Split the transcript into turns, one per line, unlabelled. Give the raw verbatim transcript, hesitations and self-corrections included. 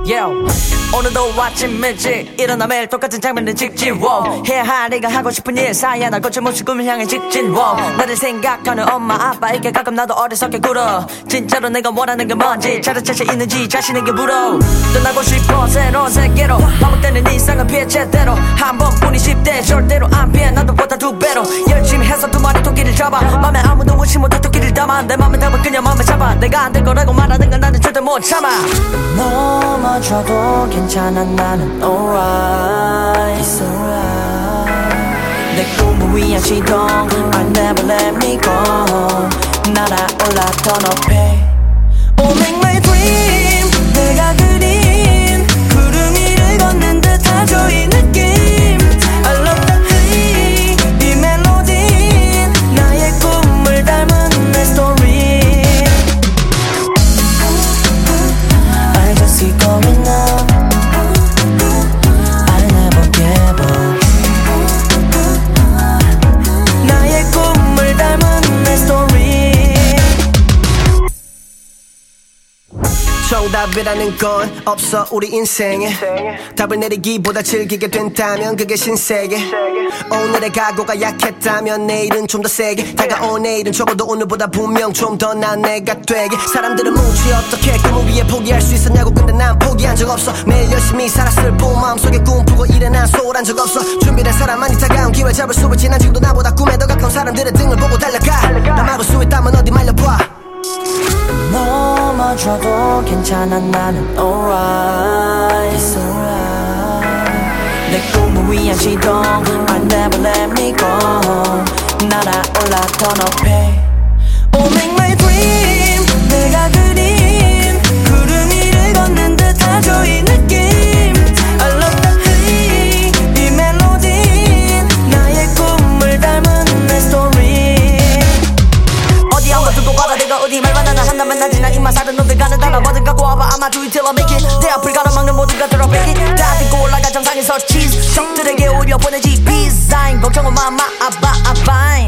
Yeah. 오늘도 아침 일찍 일어나 매일 똑같은 장면을 찍지 wow. 해야 할 내가 하고 싶은 일 사이에 날 거쳐 모습 꿈을 향해 직진 wow. 나를 생각하는 엄마 아빠에게 가끔 나도 어리석게 굴어 진짜로 내가 원하는 게 뭔지 차려차려 있는지 자신에게 물어 떠나고 싶어 새로운 세계로 반복되는 일상을 피해 제대로 한 번뿐이 십 대 절대로 안 피해 나도보다 두 배로 열심히 해서 두 마리 토끼를 잡아 맘에 아무도 오지 못해 토끼를 담아 내 맘을 담아 그냥 맘을 잡아 내가 안 될 거라고 말하는 건 나는 절대 못 참아 넘어져도 괜찮아 나는 alright It's alright 내 꿈을 위한 시동 I never let me go 날아올라 더 높이 Oh make my dream 내가 그린 구름 위를 걷는 듯하죠 이 느낌 I love the high 이 멜로디 나의 꿈을 닮은 내 story I just keep going up
정답이라는 건 없어 우리 인생에 답을 내리기보다 즐기게 된다면 그게 신세계 오늘의 각오가 약했다면 내일은 좀 더 세게 다가온 내일은 적어도 오늘보다 분명 좀 더 나은 내가 되게 사람들은 묻지 어떻게 꿈을 위해 포기할 수 있었냐고 근데 난 포기한 적 없어 매일 열심히 살았을 뿐 마음속에 꿈꾸고 일에 난 소홀한 적 없어 준비된 사람만이 다가온 기회 잡을 수 있지 난 지금도 나보다 꿈에 더 가까운 사람들의 등을 보고 달려가 나 막을 수 있다면 어디 말려봐
넘어져도 괜찮아 나는 alright It's alright 내 꿈을 위한 시동 I never let me go 날아올라 더 높이 Oh make my dream 내가 그린 구름 위를 걷는 듯하죠 이 느낌 I love the high 이 멜로디 나의 꿈을 닮은 내 story 어디 한번 두고 가다 내가 어디 말 만나나 한다면 난 지나 입맛 사는 놈들 가는 단어 뭐든 갖고 와봐 I'ma do it till I make it 내 앞을 가로막는 모든 것들을 make it 다 듣고 올라가 정상에서 cheese 적들에게 오려 보내지 peace I'm 걱정은 마마 아바 아바인